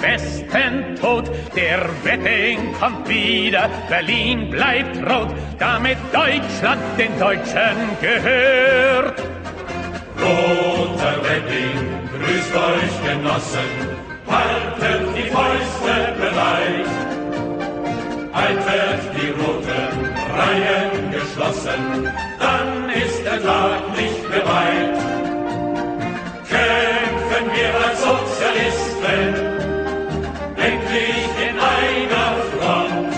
Westen tot, der Wedding kommt wieder, Berlin bleibt rot, damit Deutschland den Deutschen gehört. Roter Wedding, grüßt euch Genossen, haltet die Fäuste bereit. Haltet die roten Reihen geschlossen, dann ist der Tag nicht mehr weit. Kämpfen wir als Sozialisten, endlich in einer Front.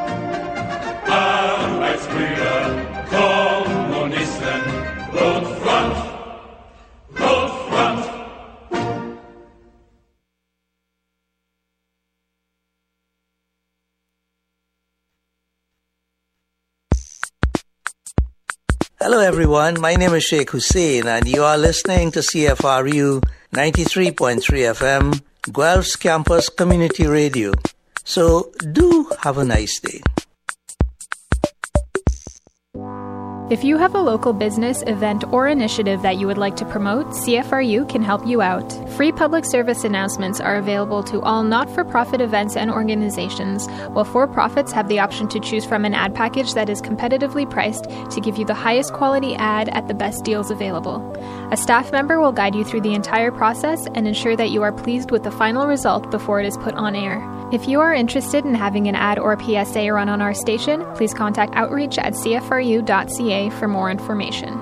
Arbeitsbrüder, Kommunisten, Rotfront, Rotfront. Hello everyone, my name is Sheikh Hussein and you are listening to CFRU 93.3 FM, Guelph's Campus Community Radio. So do have a nice day. If you have a local business, event, or initiative that you would like to promote, CFRU can help you out. Free public service announcements are available to all not-for-profit events and organizations, while for-profits have the option to choose from an ad package that is competitively priced to give you the highest quality ad at the best deals available. A staff member will guide you through the entire process and ensure that you are pleased with the final result before it is put on air. If you are interested in having an ad or PSA run on our station, please contact outreach@cfru.ca for more information.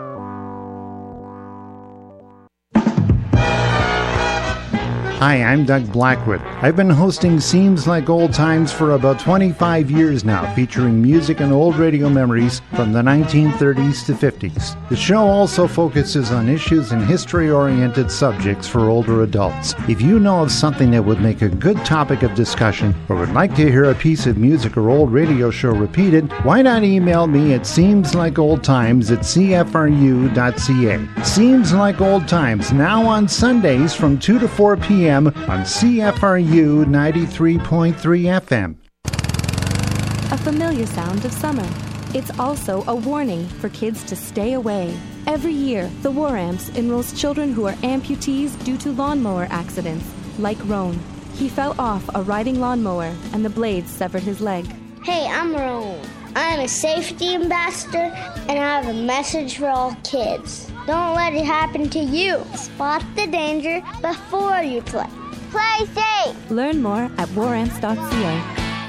Hi, I'm Doug Blackwood. I've been hosting Seems Like Old Times for about 25 years now, featuring music and old radio memories from the 1930s to 50s. The show also focuses on issues and history-oriented subjects for older adults. If you know of something that would make a good topic of discussion or would like to hear a piece of music or old radio show repeated, why not email me at seemslikeoldtimes@cfru.ca. Seems Like Old Times, now on Sundays from 2 to 4 p.m. on CFRU 93.3 FM. A familiar sound of summer. It's also a warning for kids to stay away. Every year, the War Amps enrolls children who are amputees due to lawnmower accidents, like Roan. He fell off a riding lawnmower and the blades severed his leg. Hey, I'm Roan. I'm a safety ambassador and I have a message for all kids. Don't let it happen to you. Spot the danger before you play. Play safe! Learn more at waramps.ca.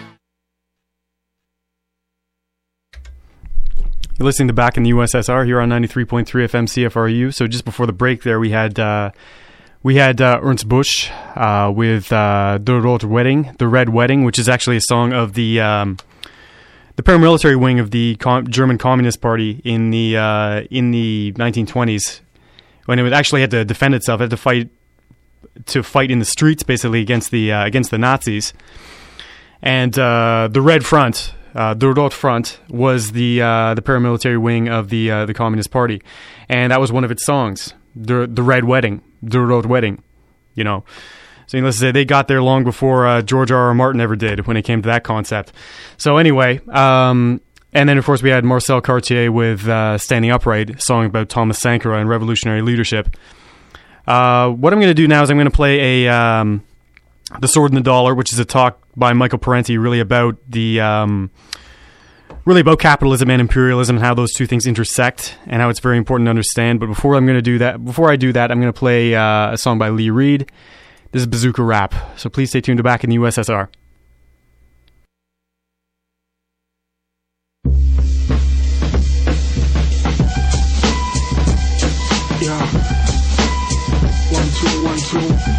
You're listening to Back in the USSR here on 93.3 FM CFRU. So just before the break there, we had Ernst Busch with Der Rote Wedding, The Red Wedding, which is actually a song of the paramilitary wing of the German Communist Party in the 1920s, when it actually had to defend itself, had to fight in the streets basically against the Nazis. And the Red Front, the Rot Front, was the paramilitary wing of the Communist Party, and that was one of its songs, the Red Wedding, the Rot Wedding, you know. So needless to say, they got there long before George R.R. Martin ever did when it came to that concept. So anyway, and then of course we had Marcel Cartier with Standing Upright, a song about Thomas Sankara and revolutionary leadership. What I'm going to do now is I'm going to play The Sword and the Dollar, which is a talk by Michael Parenti, really about capitalism and imperialism and how those two things intersect and how it's very important to understand. But before I do that, I'm going to play a song by Lee Reed. This is Bazooka Rap, so please stay tuned to Back in the USSR. Yeah. 1, 2, 1, 2.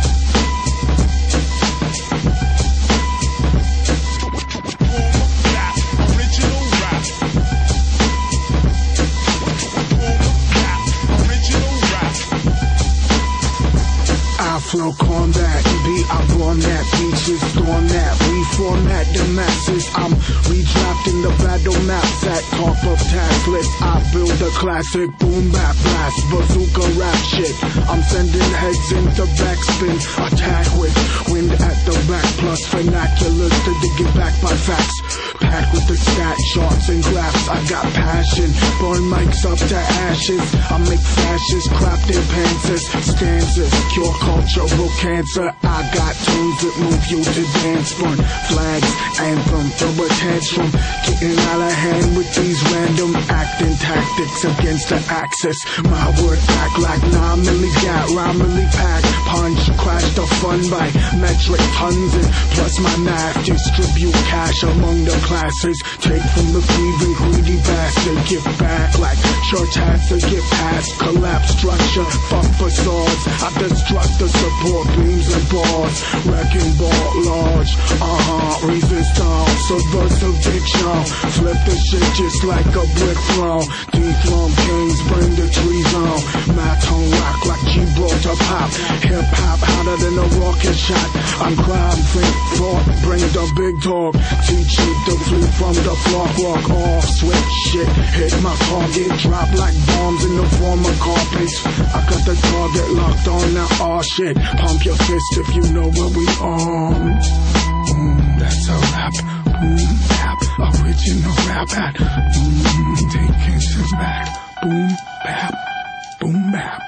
Flow combat, be up on that, beaches storm that, reformat the masses. I'm redrafting the battle maps at top of task list. I build a classic boom bap blast, bazooka rap shit. I'm sending heads into backspin, attack with wind at the back, plus vernaculars to dig it back by facts. Packed with the stat charts and graphs I got passion, burn mics up to ashes. I make fascists crap their pants as stanzas, cure cultural cancer. I got tunes that move you to dance. Burn flags, anthem, throw a tantrum. Getting out of hand with these random acting tactics against the axis. My word act like 9 milli gat, rhyme milli pack. Punch, crash the fun by metric tons. And plus my math, distribute cash among the classes. Take from the thieving greedy bastard. Give back like church has to give past. Collapse structure, fuck facades. I destruct the support beams and bars. Wrecking ball large, resistance, subversive diction. Flip the shit just like a brick throne. Dethrone kings, bring the trees on. My tone rock like Gibraltar pop. Hip hop hotter than a rocket shot. I'm crime, think, thought, bring the big dog. Teach you to flee from the flock. Walk off, switch shit, hit my target. Drop like bombs in the form of carpets. I got the target locked on now, oh shit. Pump your fist if you know what we on. That's a rap, boom, bap, original rap hat. Take it back, boom, bap, boom, bap.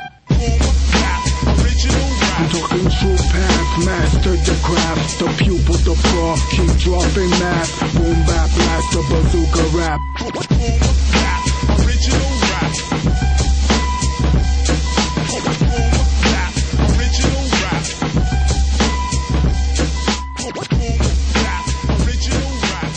I'm talking true path, master the craft, the pupil, the prof, keep dropping math. Boom, bap, blast the bazooka rap. Original rap. Original rap. Original rap.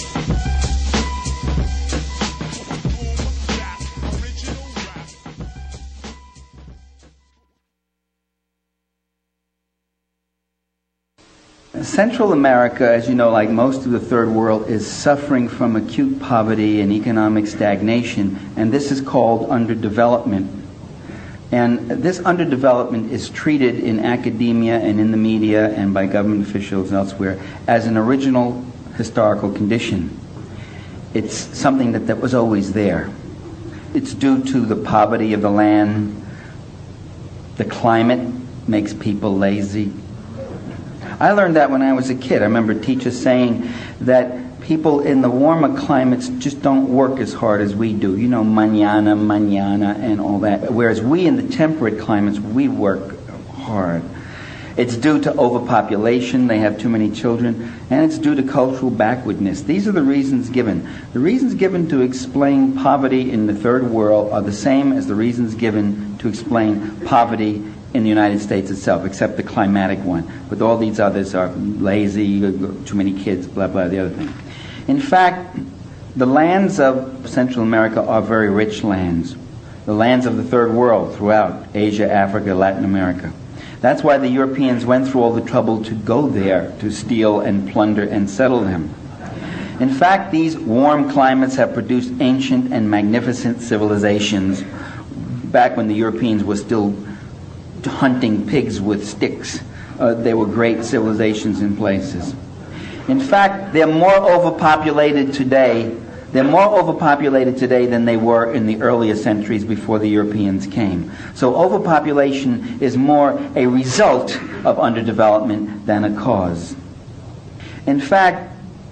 Central America, as you know, like most of the third world, is suffering from acute poverty and economic stagnation, and this is called underdevelopment. And this underdevelopment is treated in academia and in the media and by government officials elsewhere as an original historical condition. It's something that was always there. It's due to the poverty of the land. The climate makes people lazy. I learned that when I was a kid. I remember teachers saying that people in the warmer climates just don't work as hard as we do. You know, mañana, and all that. Whereas we in the temperate climates, we work hard. It's due to overpopulation. They have too many children. And it's due to cultural backwardness. These are the reasons given. The reasons given to explain poverty in the third world are the same as the reasons given to explain poverty in the United States itself, except the climatic one. But all these others are lazy, too many kids, blah, blah, the other thing. In fact, the lands of Central America are very rich lands. The lands of the third world throughout Asia, Africa, Latin America. That's why the Europeans went through all the trouble to go there, to steal and plunder and settle them. In fact, these warm climates have produced ancient and magnificent civilizations back when the Europeans were still hunting pigs with sticks. They were great civilizations in places. In fact, they're more overpopulated today. They're more overpopulated today than they were in the earlier centuries before the Europeans came. So overpopulation is more a result of underdevelopment than a cause. In fact,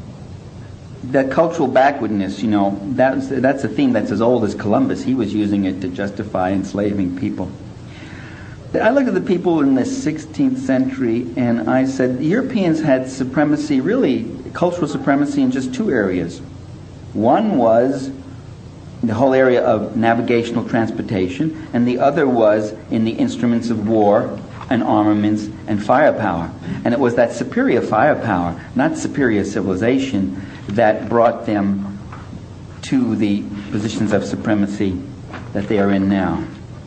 that cultural backwardness, you know, that's a theme that's as old as Columbus. He was using it to justify enslaving people. I looked at the people in the 16th century and I said the Europeans had supremacy, really cultural supremacy, in just two areas. One was the whole area of navigational transportation, and the other was in the instruments of war and armaments and firepower. And it was that superior firepower, not superior civilization, that brought them to the positions of supremacy that they are in now.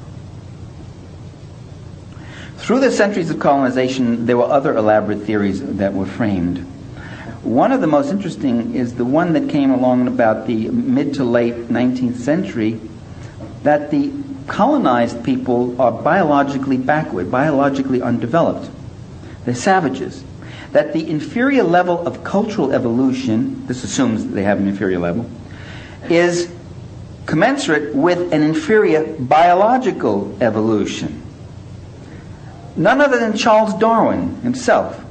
Through the centuries of colonization, there were other elaborate theories that were framed. One of the most interesting is the one that came along in about the mid to late 19th century, that the colonized people are biologically backward, biologically undeveloped. They're savages. That the inferior level of cultural evolution, this assumes they have an inferior level, is commensurate with an inferior biological evolution. None other than Charles Darwin himself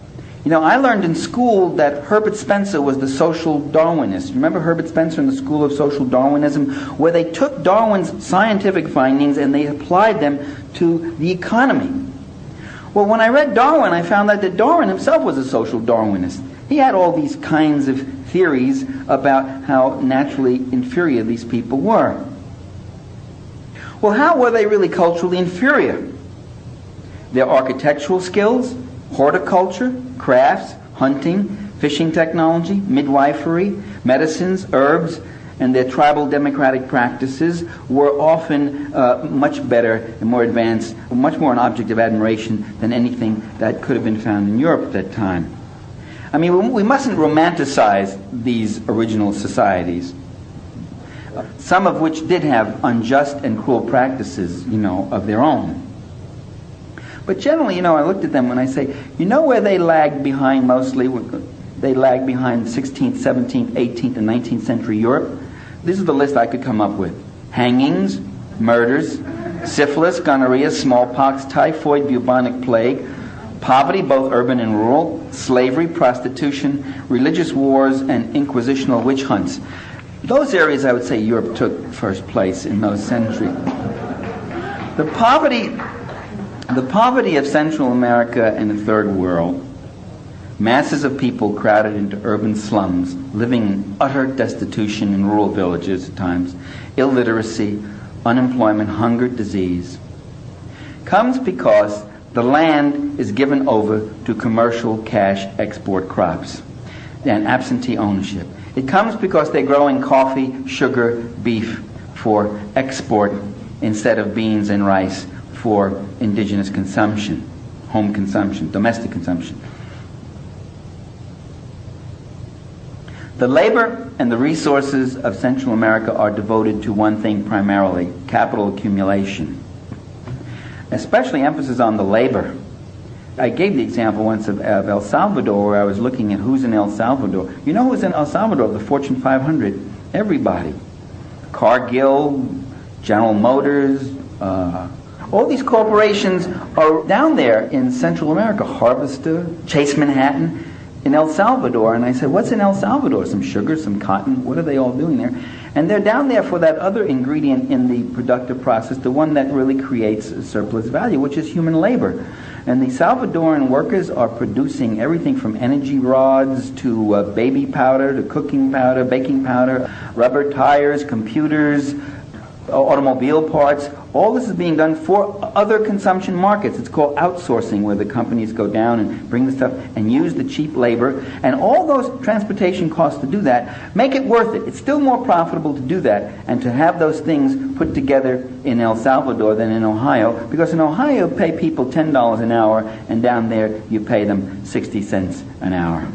You know, I learned in school that Herbert Spencer was the social Darwinist. Remember Herbert Spencer in the School of Social Darwinism, where they took Darwin's scientific findings and they applied them to the economy. Well, when I read Darwin, I found out that Darwin himself was a social Darwinist. He had all these kinds of theories about how naturally inferior these people were. Well, how were they really culturally inferior? Their architectural skills, horticulture, crafts, hunting, fishing technology, midwifery, medicines, herbs, and their tribal democratic practices were often much better and more advanced, much more an object of admiration than anything that could have been found in Europe at that time. I mean, we mustn't romanticize these original societies, some of which did have unjust and cruel practices, of their own. But generally, I looked at them and I say, where they lagged behind mostly? They lagged behind 16th, 17th, 18th, and 19th century Europe. This is the list I could come up with. Hangings, murders, syphilis, gonorrhea, smallpox, typhoid, bubonic plague, poverty, both urban and rural, slavery, prostitution, religious wars, and inquisitional witch hunts. Those areas, I would say, Europe took first place in those centuries. The poverty of Central America and the Third World, masses of people crowded into urban slums, living in utter destitution in rural villages at times, illiteracy, unemployment, hunger, disease, comes because the land is given over to commercial cash export crops and absentee ownership. It comes because they're growing coffee, sugar, beef for export instead of beans and rice for indigenous consumption, home consumption, domestic consumption. The labor and the resources of Central America are devoted to one thing primarily, capital accumulation. Especially emphasis on the labor. I gave the example once of El Salvador, where I was looking at who's in El Salvador. You know who's in El Salvador, the Fortune 500? Everybody. Cargill, General Motors, all these corporations are down there in Central America. Harvester, Chase Manhattan, in El Salvador. And I said, what's in El Salvador? Some sugar, some cotton, what are they all doing there? And they're down there for that other ingredient in the productive process, the one that really creates surplus value, which is human labor. And the Salvadoran workers are producing everything from energy rods to baby powder, to cooking powder, baking powder, rubber tires, computers, automobile parts. All this is being done for other consumption markets. It's called outsourcing, where the companies go down and bring the stuff and use the cheap labor. And all those transportation costs to do that make it worth it. It's still more profitable to do that and to have those things put together in El Salvador than in Ohio, because in Ohio you pay people $10 an hour, and down there you pay them 60 cents an hour.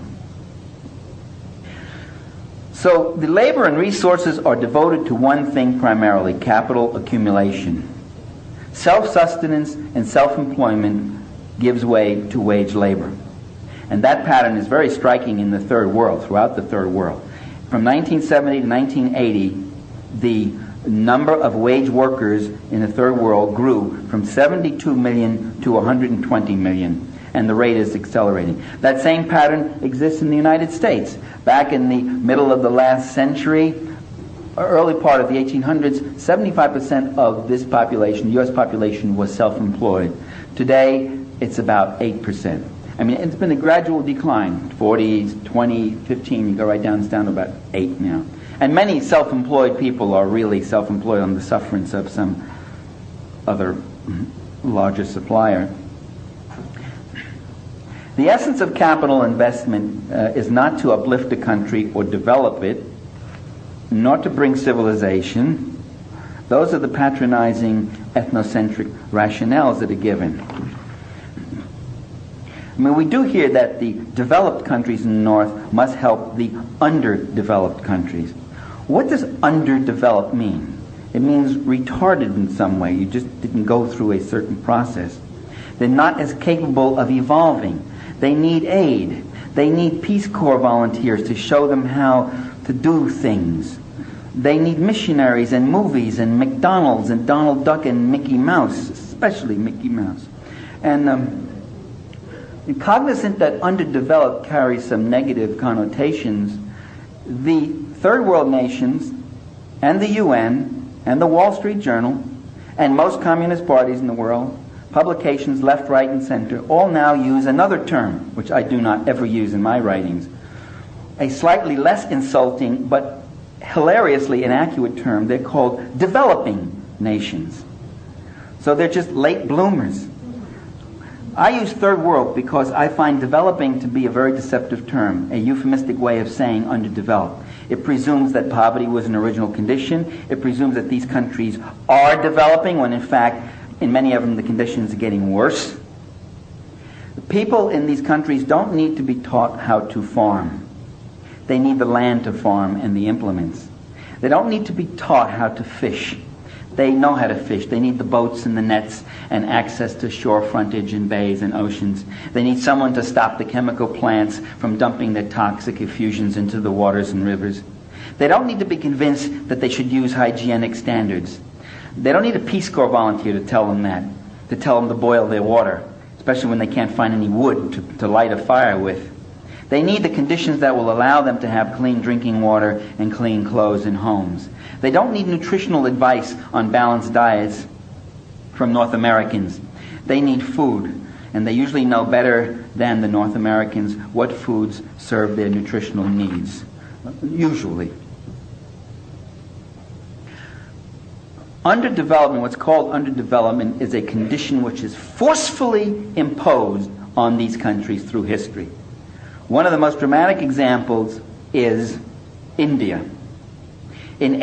So the labor and resources are devoted to one thing primarily, capital accumulation. Self-sustenance and self-employment gives way to wage labor. And that pattern is very striking in the Third World, throughout the Third World. From 1970 to 1980, the number of wage workers in the Third World grew from 72 million to 120 million. And the rate is accelerating. That same pattern exists in the United States. Back in the middle of the last century, early part of the 1800s, 75% of this population, the U.S. population, was self-employed. Today, it's about 8%. I mean, it's been a gradual decline. 40, 20, 15, you go right down, it's down to about 8 now. And many self-employed people are really self-employed on the sufferance of some other larger supplier. The essence of capital investment is not to uplift a country or develop it, nor to bring civilization. Those are the patronizing ethnocentric rationales that are given. I mean, we do hear that the developed countries in the North must help the underdeveloped countries. What does underdeveloped mean? It means retarded in some way. You just didn't go through a certain process. They're not as capable of evolving. They need aid. They need Peace Corps volunteers to show them how to do things. They need missionaries and movies and McDonald's and Donald Duck and Mickey Mouse, especially Mickey Mouse. And And cognizant that underdeveloped carries some negative connotations, the third world nations and the UN and the Wall Street Journal and most communist parties in the world, publications left, right, and center, all now use another term, which I do not ever use in my writings, a slightly less insulting but hilariously inaccurate term. They're called developing nations. So they're just late bloomers. I use third world because I find developing to be a very deceptive term, a euphemistic way of saying underdeveloped. It presumes that poverty was an original condition. It presumes that these countries are developing when in fact in many of them the conditions are getting worse. The people in these countries don't need to be taught how to farm. They need the land to farm and the implements. They don't need to be taught how to fish. They know how to fish. They need the boats and the nets and access to shore frontage and bays and oceans. They need someone to stop the chemical plants from dumping their toxic effusions into the waters and rivers. They don't need to be convinced that they should use hygienic standards. They don't need a Peace Corps volunteer to tell them that, to tell them to boil their water, especially when they can't find any wood to light a fire with. They need the conditions that will allow them to have clean drinking water and clean clothes and homes. They don't need nutritional advice on balanced diets from North Americans. They need food, and they usually know better than the North Americans what foods serve their nutritional needs, usually. Underdevelopment, what's called underdevelopment, is a condition which is forcefully imposed on these countries through history. One of the most dramatic examples is India. In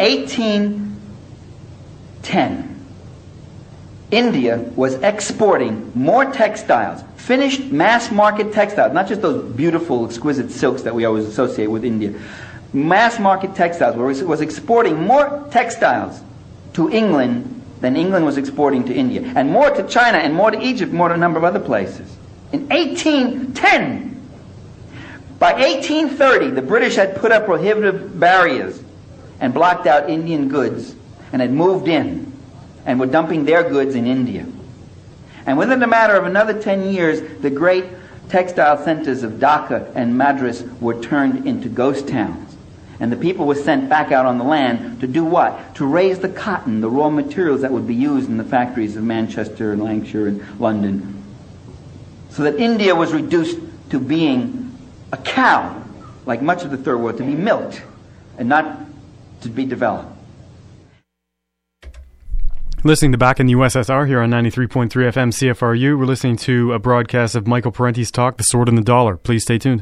1810, India was exporting more textiles, finished mass-market textiles, not just those beautiful, exquisite silks that we always associate with India. Mass-market textiles, where it was exporting more textiles to England than England was exporting to India, and more to China, and more to Egypt, more to a number of other places. In 1810, by 1830, the British had put up prohibitive barriers and blocked out Indian goods and had moved in and were dumping their goods in India. And within a matter of another 10 years, the great textile centers of Dhaka and Madras were turned into ghost towns. And the people were sent back out on the land to do what? To raise the cotton, the raw materials that would be used in the factories of Manchester and Lancashire and London. So that India was reduced to being a cow, like much of the third world, to be milked and not to be developed. Listening to Back in the USSR here on 93.3 FM CFRU. We're listening to a broadcast of Michael Parenti's talk, The Sword and the Dollar. Please stay tuned.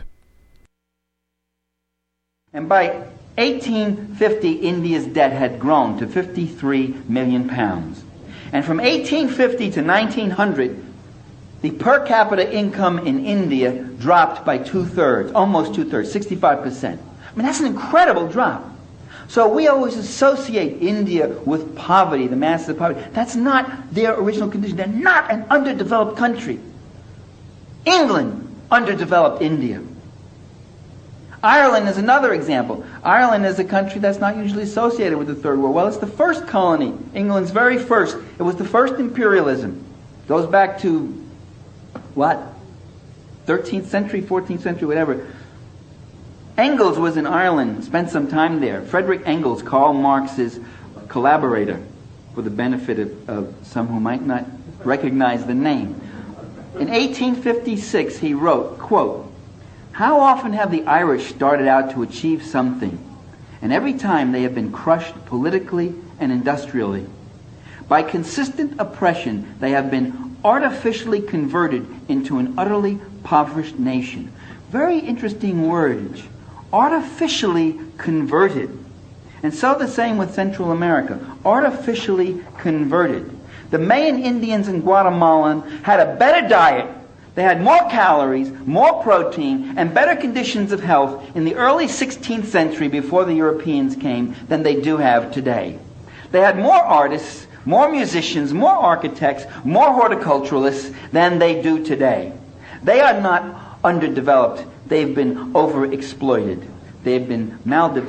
And by 1850, India's debt had grown to 53 million pounds. And from 1850 to 1900, the per capita income in India dropped by two-thirds, almost two-thirds, 65%. I mean, that's an incredible drop. So we always associate India with poverty, the masses of poverty. That's not their original condition. They're not an underdeveloped country. England underdeveloped India. Ireland is another example. Ireland is a country that's not usually associated with the third world. Well, it's the first colony, England's very first. It was the first imperialism. It goes back to what? 13th century, 14th century, whatever. Engels was in Ireland, spent some time there. Frederick Engels, Karl Marx's collaborator, for the benefit of some who might not recognize the name. In 1856, he wrote, quote, "How often have the Irish started out to achieve something, and every time they have been crushed politically and industrially. By consistent oppression, they have been artificially converted into an utterly impoverished nation." Very interesting words. Artificially converted. And so the same with Central America. Artificially converted. The Mayan Indians in Guatemala had a better diet. They had more calories, more protein, and better conditions of health in the early 16th century before the Europeans came than they do have today. They had more artists, more musicians, more architects, more horticulturalists than they do today. They are not underdeveloped. They've been overexploited. They've been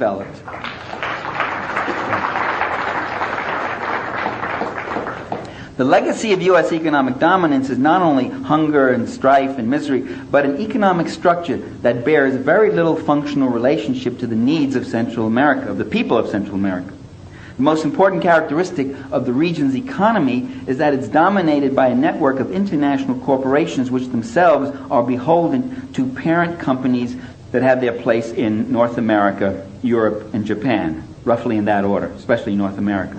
maldeveloped. The legacy of U.S. economic dominance is not only hunger and strife and misery, but an economic structure that bears very little functional relationship to the needs of Central America, of the people of Central America. The most important characteristic of the region's economy is that it's dominated by a network of international corporations which themselves are beholden to parent companies that have their place in North America, Europe, and Japan, roughly in that order, especially North America.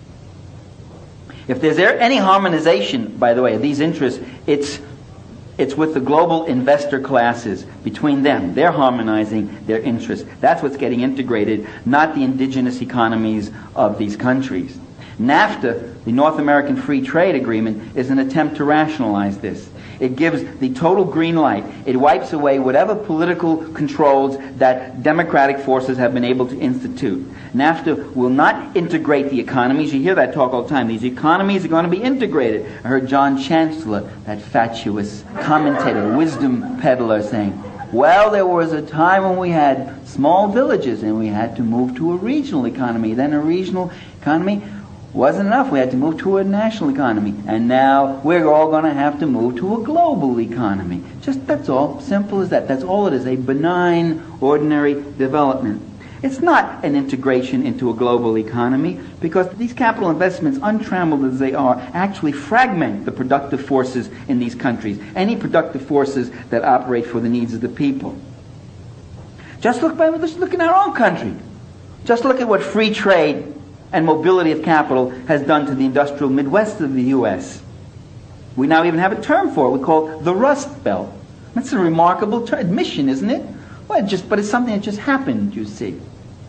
If there's any harmonization, by the way, of these interests, it's with the global investor classes. Between them, they're harmonizing their interests. That's what's getting integrated, not the indigenous economies of these countries. NAFTA, the North American Free Trade Agreement, is an attempt to rationalize this. It gives the total green light. It wipes away whatever political controls that democratic forces have been able to institute. NAFTA will not integrate the economies. You hear that talk all the time. These economies are going to be integrated. I heard John Chancellor, that fatuous commentator, wisdom peddler, saying, well, there was a time when we had small villages and we had to move to a regional economy. Then a regional economy wasn't enough. We had to move to a national economy. And now we're all going to have to move to a global economy. Just, that's all. Simple as that. That's all it is. A benign, ordinary development. It's not an integration into a global economy, because these capital investments, untrammeled as they are, actually fragment the productive forces in these countries. Any productive forces that operate for the needs of the people. Just look in our own country. Just look at what free trade and mobility of capital has done to the industrial Midwest of the U.S. We now even have a term for it. We call it the Rust Belt. That's a remarkable admission, isn't it? Well, but it's something that just happened, you see.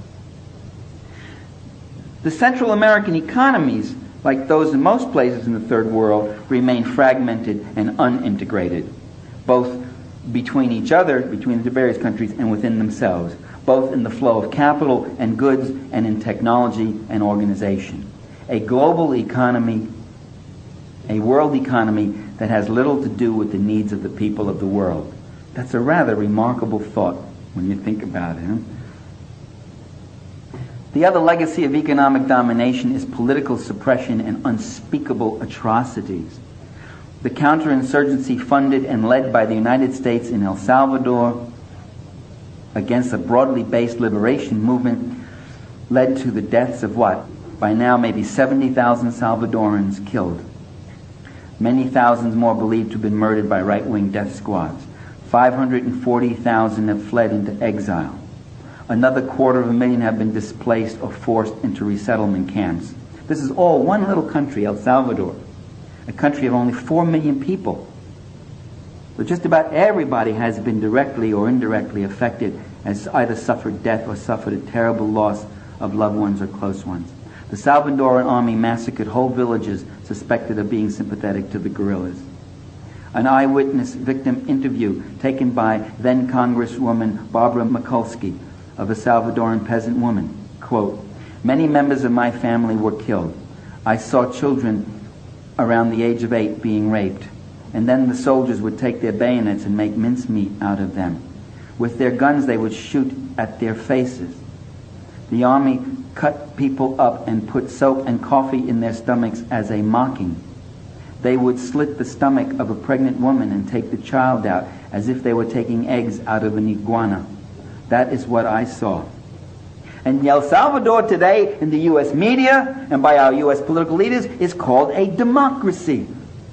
The Central American economies, like those in most places in the Third World, remain fragmented and unintegrated, both between each other, between the various countries, and within themselves, both in the flow of capital and goods and in technology and organization. A global economy, a world economy that has little to do with the needs of the people of the world. That's a rather remarkable thought when you think about it. Huh? The other legacy of economic domination is political suppression and unspeakable atrocities. The counterinsurgency funded and led by the United States in El Salvador against a broadly based liberation movement led to the deaths of what? By now maybe 70,000 Salvadorans killed. Many thousands more believed to have been murdered by right-wing death squads. 540,000 have fled into exile. Another 250,000 have been displaced or forced into resettlement camps. This is all one little country, El Salvador, a country of only 4 million people. So just about everybody has been directly or indirectly affected, has either suffered death or suffered a terrible loss of loved ones or close ones. The Salvadoran army massacred whole villages suspected of being sympathetic to the guerrillas. An eyewitness victim interview taken by then Congresswoman Barbara Mikulski of a Salvadoran peasant woman. Quote, "Many members of my family were killed. I saw children around the age of 8 being raped, and then the soldiers would take their bayonets and make mincemeat out of them. With their guns they would shoot at their faces. The army cut people up and put soap and coffee in their stomachs as a mocking. They would slit the stomach of a pregnant woman and take the child out as if they were taking eggs out of an iguana. That is what I saw." And El Salvador today, in the U.S. media and by our U.S. political leaders, is called a democracy.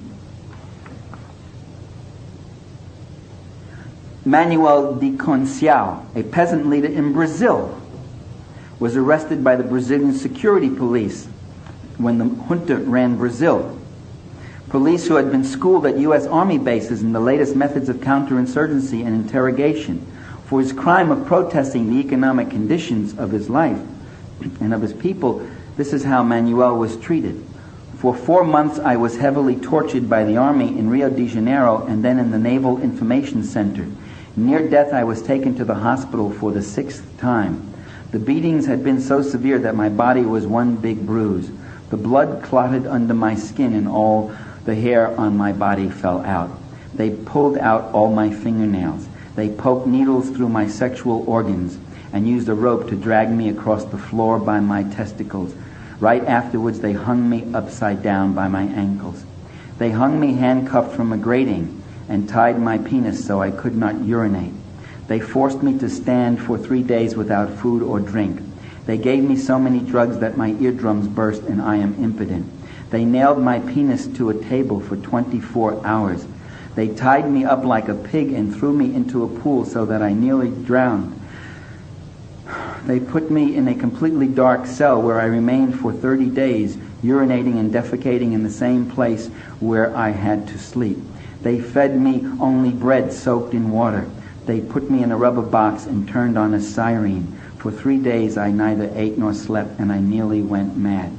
Manuel de Conceição, a peasant leader in Brazil, was arrested by the Brazilian security police when the junta ran Brazil. Police who had been schooled at U.S. Army bases in the latest methods of counterinsurgency and interrogation for his crime of protesting the economic conditions of his life and of his people. This is how Manuel was treated. "For 4 months I was heavily tortured by the army in Rio de Janeiro and then in the Naval Information Center. Near death I was taken to the hospital for the 6th time. The beatings had been so severe that my body was one big bruise. The blood clotted under my skin and all the hair on my body fell out. They pulled out all my fingernails. They poked needles through my sexual organs and used a rope to drag me across the floor by my testicles. Right afterwards, they hung me upside down by my ankles. They hung me handcuffed from a grating and tied my penis so I could not urinate. They forced me to stand for 3 days without food or drink. They gave me so many drugs that my eardrums burst and I am impotent. They nailed my penis to a table for 24 hours. They tied me up like a pig and threw me into a pool so that I nearly drowned. They put me in a completely dark cell where I remained for 30 days, urinating and defecating in the same place where I had to sleep. They fed me only bread soaked in water. They put me in a rubber box and turned on a siren. For 3 days I neither ate nor slept, and I nearly went mad.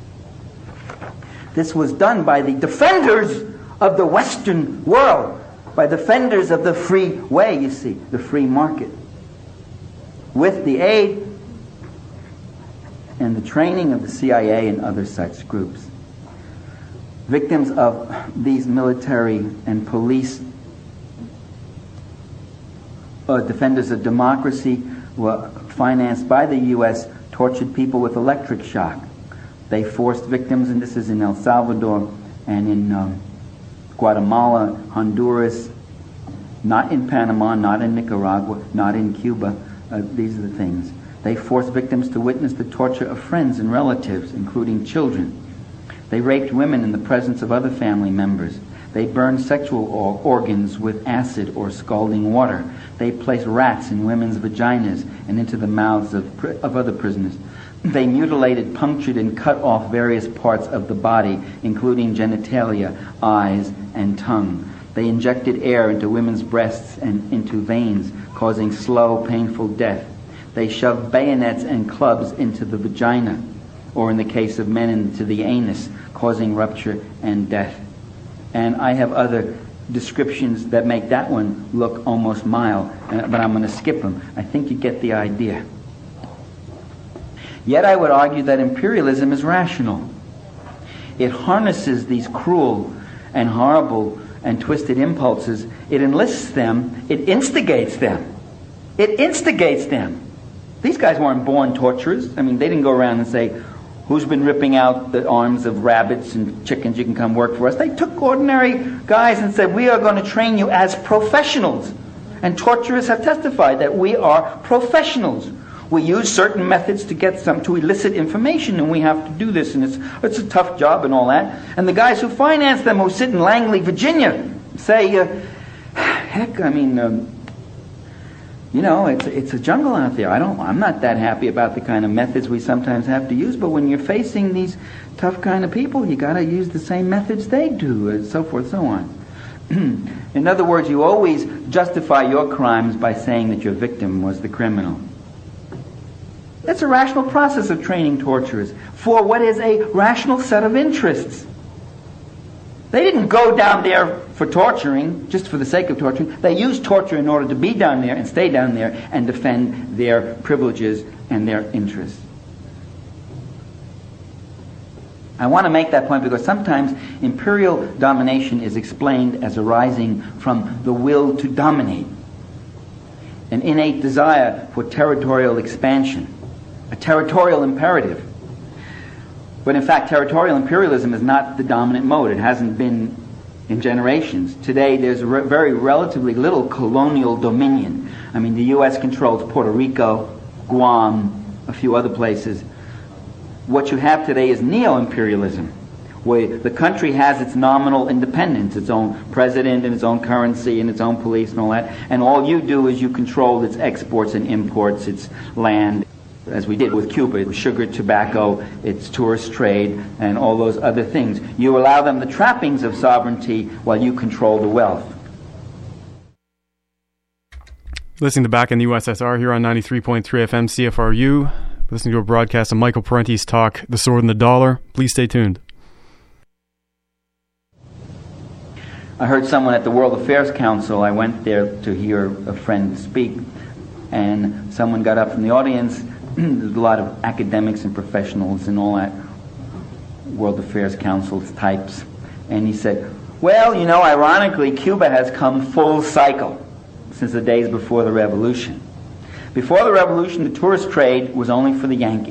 This was done by the defenders of the Western world, by defenders of the free way, you see, the free market, with the aid and the training of the CIA and other such groups. Victims of these military and police defenders of democracy were financed by the U.S., tortured people with electric shock. They forced victims, and this is in El Salvador and in Guatemala, Honduras, not in Panama, not in Nicaragua, not in Cuba. These are the things. They forced victims to witness the torture of friends and relatives, including children. They raped women in the presence of other family members. They burned sexual organs with acid or scalding water. They placed rats in women's vaginas and into the mouths of other prisoners. They mutilated, punctured, and cut off various parts of the body, including genitalia, eyes, and tongue. They injected air into women's breasts and into veins, causing slow, painful death. They shoved bayonets and clubs into the vagina, or in the case of men, into the anus, causing rupture and death. And I have other descriptions that make that one look almost mild, but I'm going to skip them. I think you get the idea. Yet I would argue that imperialism is rational. It harnesses these cruel and horrible and twisted impulses. It enlists them. It instigates them. It instigates them. These guys weren't born torturers. I mean, they didn't go around and say, who's been ripping out the arms of rabbits and chickens? You can come work for us. They took ordinary guys and said, we are going to train you as professionals. And torturers have testified that we are professionals. We use certain methods to elicit information, and we have to do this, and it's a tough job and all that. And the guys who finance them, who sit in Langley, Virginia, say, heck, I mean, it's a jungle out there. I'm not that happy about the kind of methods we sometimes have to use, but when you're facing these tough kind of people, you got to use the same methods they do, and so forth, so on. In other words, you always justify your crimes by saying that your victim was the criminal. That's a rational process of training torturers for what is a rational set of interests. They didn't go down there for torturing, just for the sake of torturing. They used torture in order to be down there and stay down there and defend their privileges and their interests. I want to make that point because sometimes imperial domination is explained as arising from the will to dominate, an innate desire for territorial expansion, a territorial imperative. But in fact, territorial imperialism is not the dominant mode. It hasn't been in generations. Today, there's very relatively little colonial dominion. I mean, the U.S. controls Puerto Rico, Guam, a few other places. What you have today is neo-imperialism, where the country has its nominal independence, its own president and its own currency and its own police and all that, and all you do is you control its exports and imports, its land, as we did with Cuba, sugar, tobacco, its tourist trade, and all those other things. You allow them the trappings of sovereignty while you control the wealth. Listening to Back in the USSR here on 93.3 FM CFRU. Listening to a broadcast of Michael Parenti's talk, The Sword and the Dollar. Please stay tuned. I heard someone at the World Affairs Council. I went there to hear a friend speak, and someone got up from the audience. There's a lot of academics and professionals and all that World Affairs Council types. And he said, well, ironically, Cuba has come full cycle since the days before the revolution. Before the revolution, the tourist trade was only for the Yankees.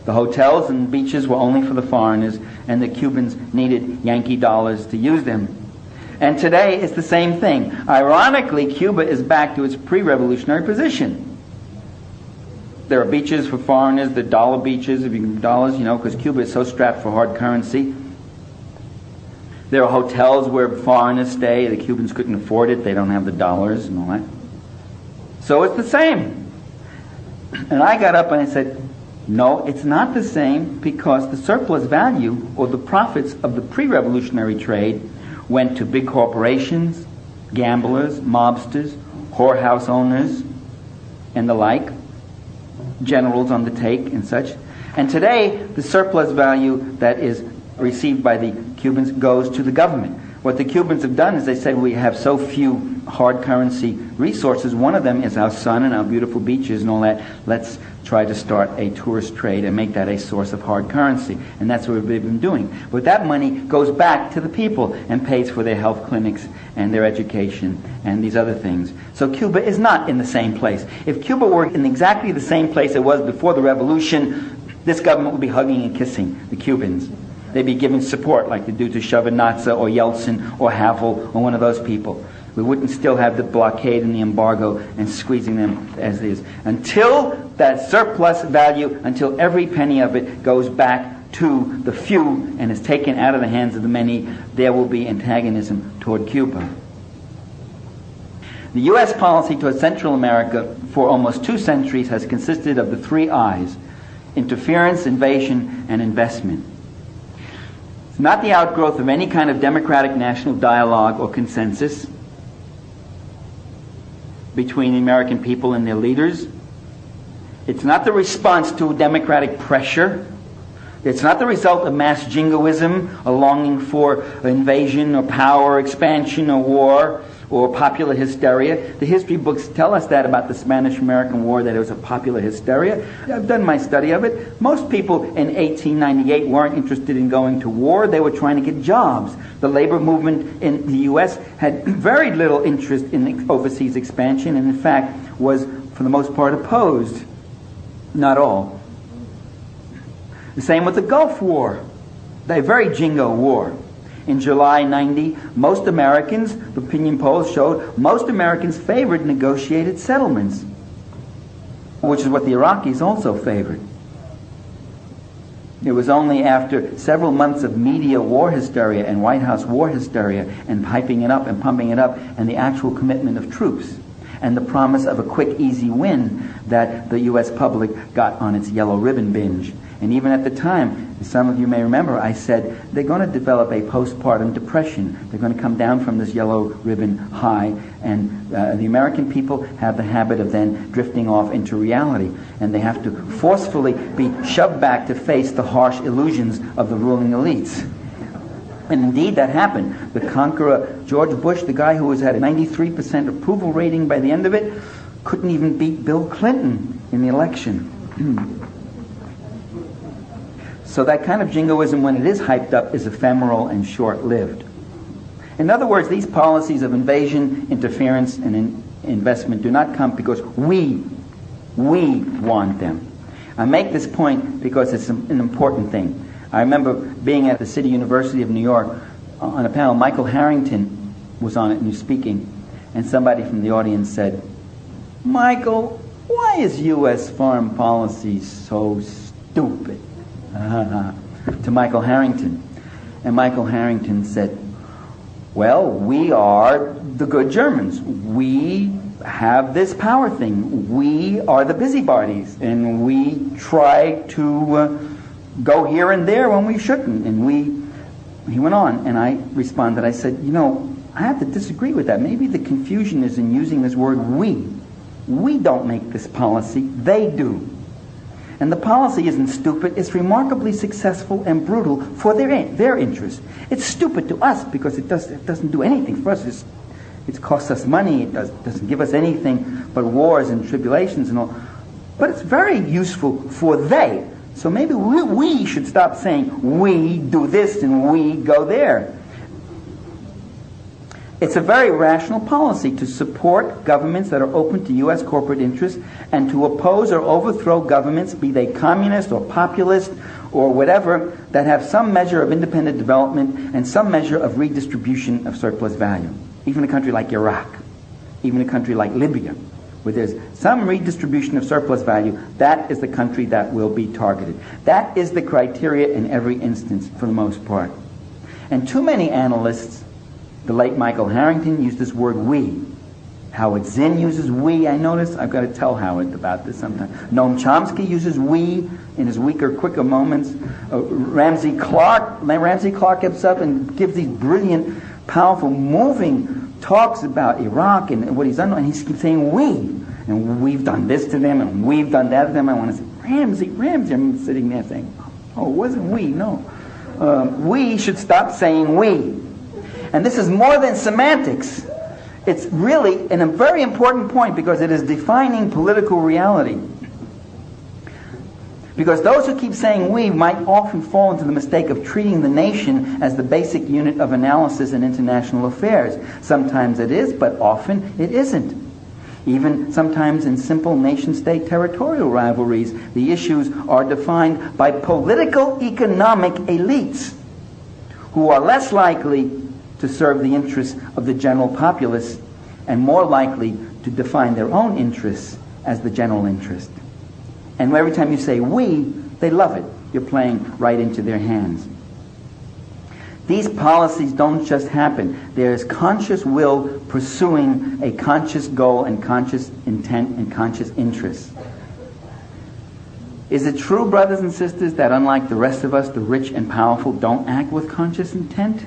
The hotels and beaches were only for the foreigners, and the Cubans needed Yankee dollars to use them. And today it's the same thing. Ironically, Cuba is back to its pre-revolutionary position. There are beaches for foreigners, the dollar beaches, if you can dollars, because Cuba is so strapped for hard currency. There are hotels where foreigners stay. The Cubans couldn't afford it. They don't have the dollars and all that. So it's the same. And I got up and I said, no, it's not the same, because the surplus value or the profits of the pre-revolutionary trade went to big corporations, gamblers, mobsters, whorehouse owners, and the like, generals on the take and such. And today, the surplus value that is received by the Cubans goes to the government. What the Cubans have done is they said, we have so few hard currency resources. One of them is our sun and our beautiful beaches and all that. Let's try to start a tourist trade and make that a source of hard currency. And that's what we've been doing. But that money goes back to the people and pays for their health clinics and their education and these other things. So Cuba is not in the same place. If Cuba were in exactly the same place it was before the revolution, this government would be hugging and kissing the Cubans. They'd be giving support like they do to Shevardnadze or Yeltsin or Havel or one of those people. We wouldn't still have the blockade and the embargo and squeezing them as is. Until that surplus value, until every penny of it goes back to the few and is taken out of the hands of the many, there will be antagonism toward Cuba. The U.S. policy toward Central America for almost 2 centuries has consisted of the 3 I's: interference, invasion, and investment. It's not the outgrowth of any kind of democratic national dialogue or consensus between the American people and their leaders. It's not the response to democratic pressure. It's not the result of mass jingoism, a longing for invasion or power, expansion or war, or popular hysteria. The history books tell us that about the Spanish-American War, that it was a popular hysteria. I've done my study of it. Most people in 1898 weren't interested in going to war. They were trying to get jobs. The labor movement in the U.S. had very little interest in overseas expansion, and in fact was, for the most part, opposed. Not all. The same with the Gulf War, a very jingo war. In July 90, most Americans, the opinion polls showed, most Americans favored negotiated settlements, which is what the Iraqis also favored. It was only after several months of media war hysteria and White House war hysteria and hyping it up and pumping it up and the actual commitment of troops and the promise of a quick, easy win that the U.S. public got on its yellow ribbon binge. And even at the time, some of you may remember, I said, they're going to develop a postpartum depression. They're going to come down from this yellow ribbon high, and the American people have the habit of then drifting off into reality, and they have to forcefully be shoved back to face the harsh illusions of the ruling elites. And indeed, that happened. The conqueror, George Bush, the guy who had a 93% approval rating by the end of it, couldn't even beat Bill Clinton in the election. So that kind of jingoism, when it is hyped up, is ephemeral and short-lived. In other words, these policies of invasion, interference, and investment do not come because we want them. I make this point because it's an important thing. I remember being at the City University of New York on a panel. Michael Harrington was on it and he was speaking, and somebody from the audience said, "Michael, why is U.S. foreign policy so stupid?" To Michael Harrington. And Michael Harrington said, "Well, we are the good Germans. We have this power thing. We are the busybodies, and we try to go here and there when we shouldn't." And he went on, and I responded. I said, I have to disagree with that. Maybe the confusion is in using this word we. We don't make this policy. They do. And the policy isn't stupid. It's remarkably successful and brutal for their interest. It's stupid to us because it doesn't do anything for us. It costs us money. It doesn't give us anything but wars and tribulations and all. But it's very useful for they. So maybe we should stop saying we do this and we go there. It's a very rational policy to support governments that are open to U.S. corporate interests and to oppose or overthrow governments, be they communist or populist or whatever, that have some measure of independent development and some measure of redistribution of surplus value. Even a country like Iraq, even a country like Libya, where there's some redistribution of surplus value, that is the country that will be targeted. That is the criteria in every instance for the most part. And too many analysts, the late Michael Harrington used this word we. Howard Zinn uses we, I notice. I've got to tell Howard about this sometime. Noam Chomsky uses we in his weaker, quicker moments. Ramsey Clark gets up and gives these brilliant, powerful, moving talks about Iraq and what he's done, and he keeps saying we. And we've done this to them, and we've done that to them. I want to say, Ramsey, I'm sitting there saying, oh, it wasn't we, no. We should stop saying we. And this is more than semantics. It's really a very important point because it is defining political reality. Because those who keep saying we might often fall into the mistake of treating the nation as the basic unit of analysis in international affairs. Sometimes it is, but often it isn't. Even sometimes in simple nation-state territorial rivalries, the issues are defined by political economic elites who are less likely to serve the interests of the general populace and more likely to define their own interests as the general interest. And every time you say we, they love it. You're playing right into their hands. These policies don't just happen. There is conscious will pursuing a conscious goal and conscious intent and conscious interest. Is it true, brothers and sisters, that unlike the rest of us, the rich and powerful don't act with conscious intent?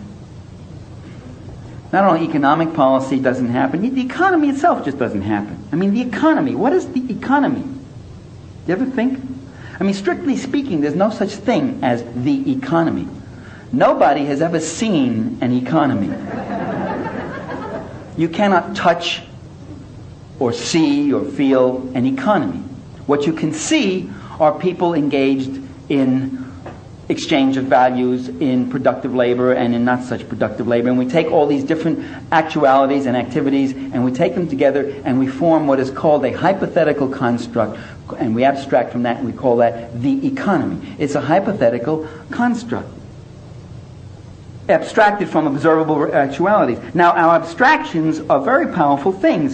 Not only economic policy doesn't happen, the economy itself just doesn't happen. I mean, the economy, what is the economy? Do you ever think? I mean, strictly speaking, there's no such thing as the economy. Nobody has ever seen an economy. You cannot touch or see or feel an economy. What you can see are people engaged in exchange of values, in productive labor and in not such productive labor. And we take all these different actualities and activities and we take them together and we form what is called a hypothetical construct, and we abstract from that and we call that the economy. It's a hypothetical construct, abstracted from observable actualities. Now, our abstractions are very powerful things.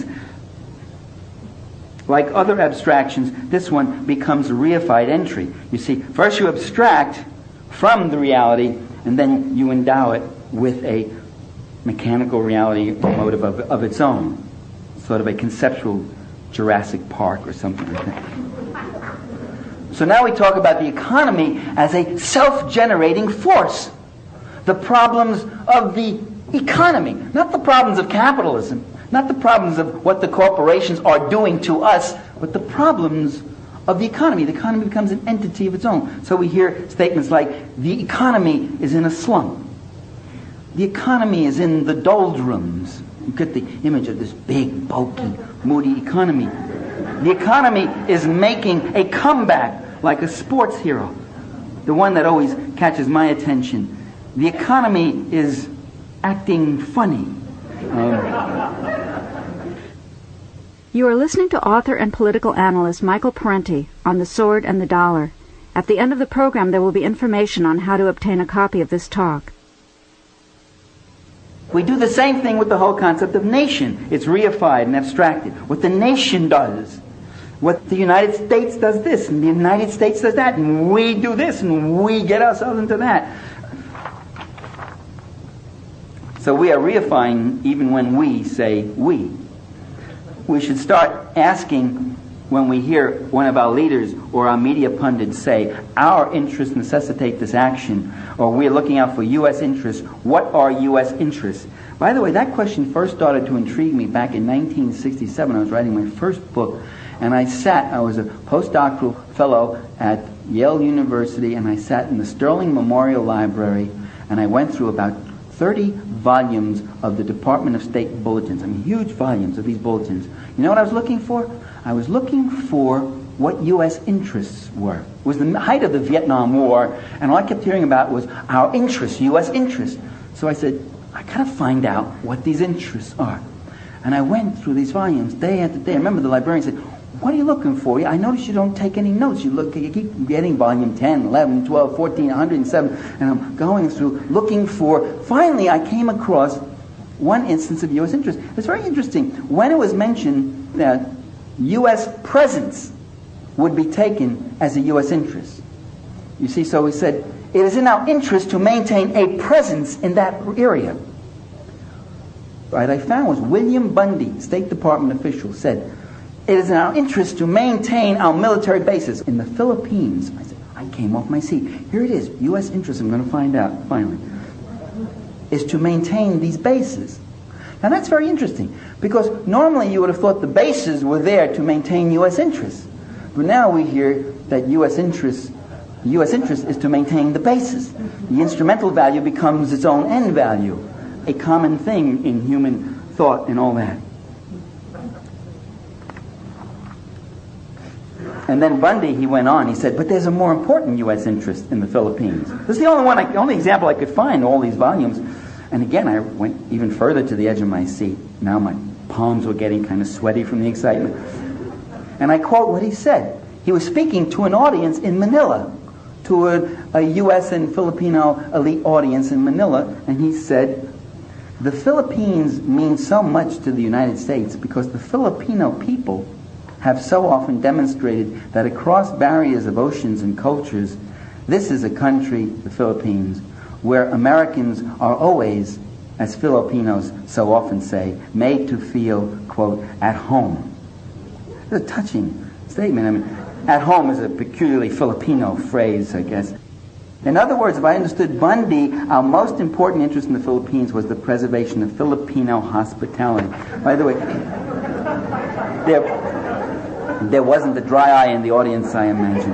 Like other abstractions, this one becomes a reified entry. You see, first you abstract from the reality, and then you endow it with a mechanical reality or motive of its own. Sort of a conceptual Jurassic Park or something like that. So now we talk about the economy as a self-generating force. The problems of the economy, not the problems of capitalism, not the problems of what the corporations are doing to us, but the problems of the economy. The economy becomes an entity of its own. So we hear statements like, the economy is in a slump. The economy is in the doldrums. You get the image of this big, bulky, moody economy. The economy is making a comeback like a sports hero. The one that always catches my attention. The economy is acting funny. You are listening to author and political analyst Michael Parenti on The Sword and the Dollar. At the end of the program, there will be information on how to obtain a copy of this talk. We do the same thing with the whole concept of nation. It's reified and abstracted. What the nation does. What the United States does this, and the United States does that, and we do this, and we get ourselves into that. So we are reifying even when we say we. We should start asking when we hear one of our leaders or our media pundits say, our interests necessitate this action, or we're looking out for U.S. interests, what are U.S. interests? By the way, that question first started to intrigue me back in 1967. I was writing my first book, and I was a postdoctoral fellow at Yale University, and I sat in the Sterling Memorial Library, and I went through about 30 volumes of the Department of State bulletins. I mean, huge volumes of these bulletins. You know what I was looking for? I was looking for what U.S. interests were. It was the height of the Vietnam War, and all I kept hearing about was our interests, U.S. interests. So I said, I got to find out what these interests are. And I went through these volumes day after day. I remember the librarian said, what are you looking for? I notice you don't take any notes. You keep getting volume 10, 11, 12, 14, 107, and I'm going through looking for... Finally, I came across one instance of U.S. interest. It's very interesting. When it was mentioned that U.S. presence would be taken as a U.S. interest. You see, so he said, it is in our interest to maintain a presence in that area. Right, I found was William Bundy, State Department official, said, it is in our interest to maintain our military bases in the Philippines. I said, I came off my seat. Here it is, U.S. interest, I'm going to find out, finally, is to maintain these bases. Now that's very interesting, because normally you would have thought the bases were there to maintain U.S. interests. But now we hear that U.S. interest is to maintain the bases. The instrumental value becomes its own end value, a common thing in human thought and all that. And then Bundy, he went on, he said, but there's a more important U.S. interest in the Philippines. This is the only example I could find, all these volumes. And again, I went even further to the edge of my seat. Now my palms were getting kind of sweaty from the excitement. And I quote what he said. He was speaking to an audience in Manila, to a U.S. and Filipino elite audience in Manila, and he said, the Philippines mean so much to the United States because the Filipino people have so often demonstrated that across barriers of oceans and cultures, this is a country, the Philippines, where Americans are always, as Filipinos so often say, made to feel, quote, at home. It's a touching statement. I mean, at home is a peculiarly Filipino phrase, I guess. In other words, if I understood Bundy, our most important interest in the Philippines was the preservation of Filipino hospitality. By the way, there wasn't a dry eye in the audience, I imagine.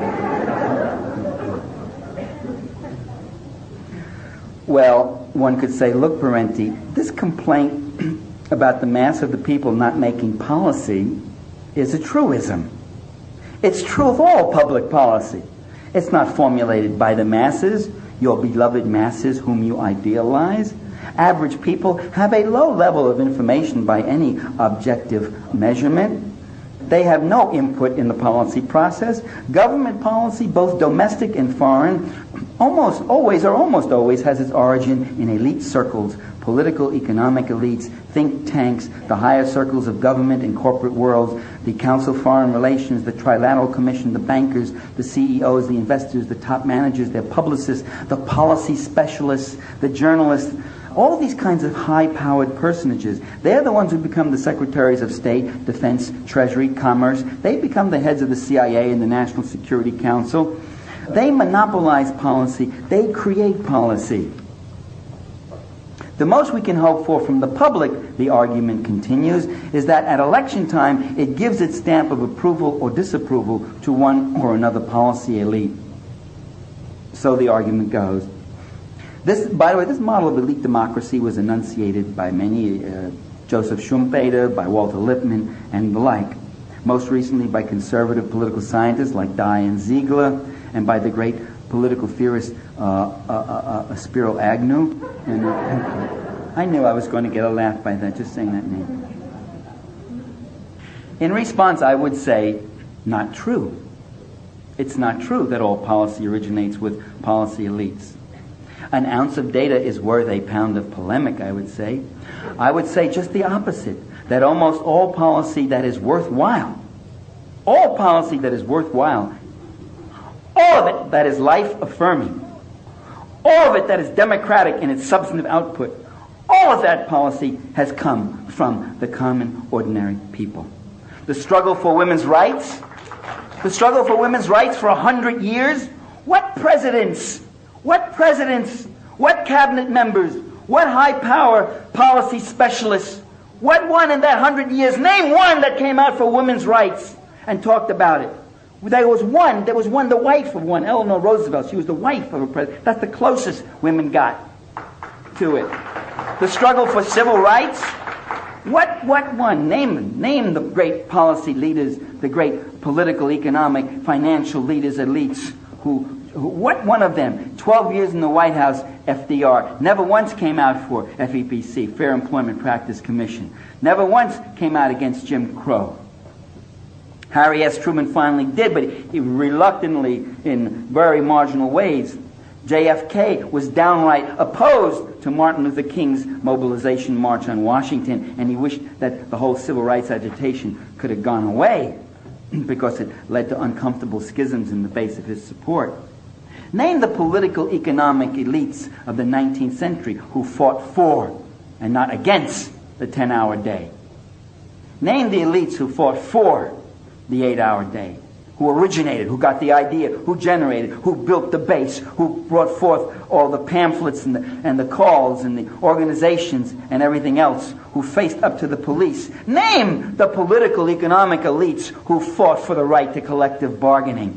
Well, one could say, look, Parenti, this complaint about the mass of the people not making policy is a truism. It's true of all public policy. It's not formulated by the masses, your beloved masses whom you idealize. Average people have a low level of information by any objective measurement. They have no input in the policy process. Government policy, both domestic and foreign, almost always has its origin in elite circles, political, economic elites, think tanks, the higher circles of government and corporate worlds, the Council of Foreign Relations, the Trilateral Commission, the bankers, the CEOs, the investors, the top managers, their publicists, the policy specialists, the journalists. All these kinds of high-powered personages, they're the ones who become the secretaries of state, defense, treasury, commerce. They become the heads of the CIA and the National Security Council. They monopolize policy. They create policy. The most we can hope for from the public, the argument continues, is that at election time it gives its stamp of approval or disapproval to one or another policy elite. So the argument goes. This, by the way, this model of elite democracy was enunciated by many, Joseph Schumpeter, by Walter Lippmann, and the like. Most recently by conservative political scientists like Diane Ziegler, and by the great political theorist Spiro Agnew. And I knew I was going to get a laugh by that, just saying that name. In response, I would say, not true. It's not true that all policy originates with policy elites. An ounce of data is worth a pound of polemic, I would say. I would say just the opposite, that almost all policy that is worthwhile, all policy that is worthwhile, all of it that is life-affirming, all of it that is democratic in its substantive output, all of that policy has come from the common, ordinary people. The struggle for women's rights, for 100 years, what presidents, what cabinet members, what high-power policy specialists, what one in that 100 years, name one that came out for women's rights and talked about it. There was one, the wife of one, Eleanor Roosevelt. She was the wife of a president. That's the closest women got to it. The struggle for civil rights, what one? Name the great policy leaders, the great political, economic, financial leaders, elites who What one of them, 12 years in the White House, FDR, never once came out for FEPC, Fair Employment Practice Commission. Never once came out against Jim Crow. Harry S. Truman finally did, but he reluctantly, in very marginal ways. JFK was downright opposed to Martin Luther King's mobilization march on Washington, and he wished that the whole civil rights agitation could have gone away because it led to uncomfortable schisms in the base of his support. Name the political economic elites of the 19th century who fought for and not against the 10-hour day. Name the elites who fought for the 8-hour day, who originated, who got the idea, who generated, who built the base, who brought forth all the pamphlets and the calls and the organizations and everything else, who faced up to the police. Name the political economic elites who fought for the right to collective bargaining.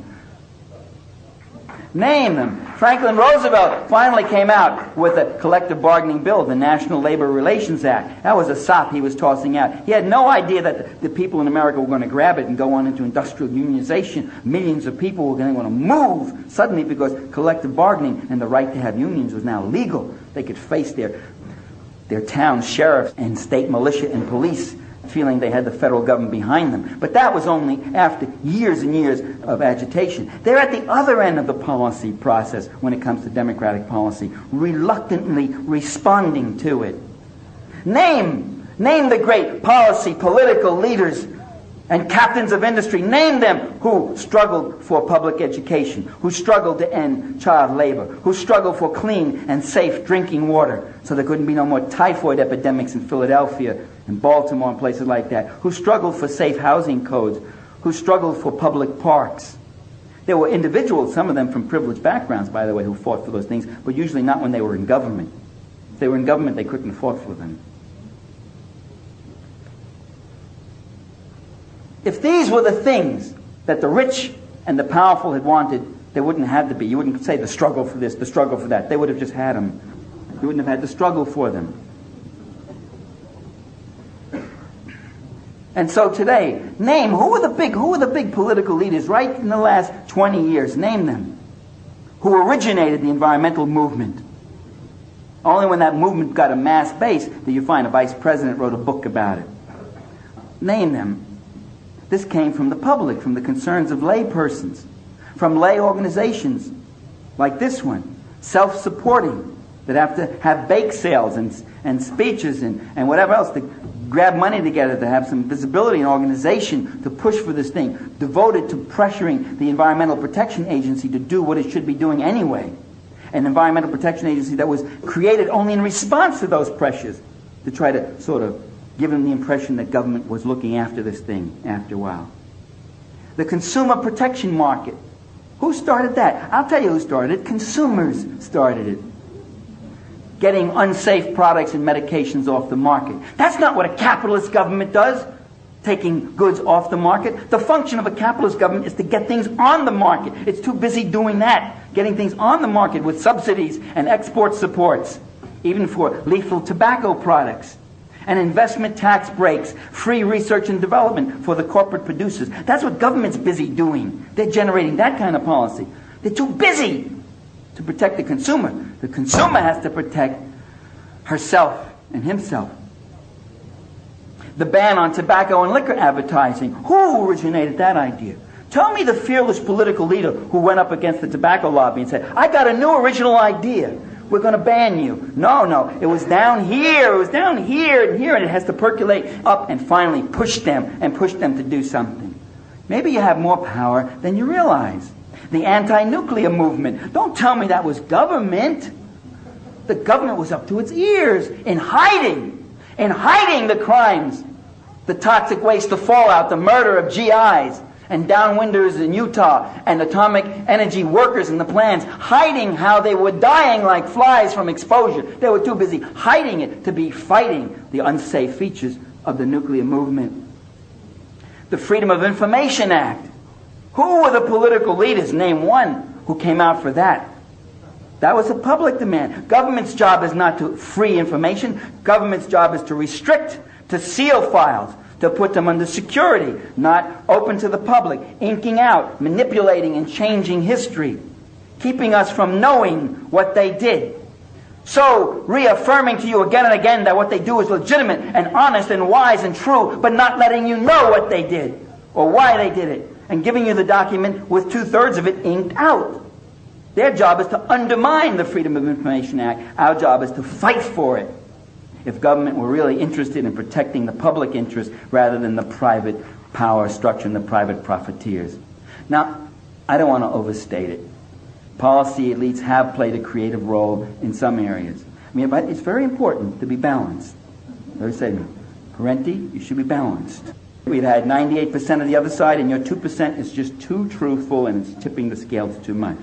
Name them. Franklin Roosevelt finally came out with a collective bargaining bill, the National Labor Relations Act. That was a sop he was tossing out. He had no idea that the people in America were going to grab it and go on into industrial unionization. Millions of people were going to move suddenly because collective bargaining and the right to have unions was now legal. They could face their town sheriffs and state militia and police feeling they had the federal government behind them. But that was only after years and years of agitation. They're at the other end of the policy process when it comes to democratic policy, reluctantly responding to it. Name the great policy, political leaders and captains of industry. Name them who struggled for public education, who struggled to end child labor, who struggled for clean and safe drinking water so there couldn't be no more typhoid epidemics in Philadelphia and Baltimore and places like that, who struggled for safe housing codes, who struggled for public parks. There were individuals, some of them from privileged backgrounds, by the way, who fought for those things, but usually not when they were in government. If they were in government, they couldn't have fought for them. If these were the things that the rich and the powerful had wanted, they wouldn't have to be. You wouldn't say the struggle for this, the struggle for that. They would have just had them. You wouldn't have had to struggle for them. And so today, name who are the big political leaders right in the last 20 years? Name them. Who originated the environmental movement? Only when that movement got a mass base did you find a vice president wrote a book about it. Name them. This came from the public, from the concerns of lay persons, from lay organizations like this one, self-supporting, that have to have bake sales and speeches and whatever else to grab money together to have some visibility and organization to push for this thing, devoted to pressuring the Environmental Protection Agency to do what it should be doing anyway. An Environmental Protection Agency that was created only in response to those pressures to try to sort of give them the impression that government was looking after this thing after a while. The consumer protection market. Who started that? I'll tell you who started it. Consumers started it. Getting unsafe products and medications off the market. That's not what a capitalist government does, taking goods off the market. The function of a capitalist government is to get things on the market. It's too busy doing that, getting things on the market with subsidies and export supports, even for lethal tobacco products. And investment tax breaks, free research and development for the corporate producers. That's what government's busy doing. They're generating that kind of policy. They're too busy to protect the consumer. The consumer has to protect herself and himself. The ban on tobacco and liquor advertising. Who originated that idea? Tell me the fearless political leader who went up against the tobacco lobby and said, I got a new original idea. We're going to ban you. No. It was down here. It was down here and here, and it has to percolate up and finally push them to do something. Maybe you have more power than you realize. The anti-nuclear movement. Don't tell me that was government. The government was up to its ears in hiding the crimes, the toxic waste, the fallout, the murder of GIs and downwinders in Utah and atomic energy workers in the plants, hiding how they were dying like flies from exposure. They were too busy hiding it to be fighting the unsafe features of the nuclear movement. The Freedom of Information Act. Who were the political leaders? Name one who came out for that. That was a public demand. Government's job is not to free information. Government's job is to restrict, to seal files, to put them under security, not open to the public, inking out, manipulating and changing history. keeping us from knowing what they did. So reaffirming to you again and again that what they do is legitimate and honest and wise and true, but not letting you know what they did or why they did it, and giving you the document with 2/3 of it inked out. Their job is to undermine the Freedom of Information Act. Our job is to fight for it. If government were really interested in protecting the public interest rather than the private power structure and the private profiteers. Now, I don't want to overstate it. Policy elites have played a creative role in some areas. I mean, but it's very important to be balanced. They say to me, Parenti, you should be balanced. We've had 98% of the other side, and your 2% is just too truthful, and it's tipping the scales too much.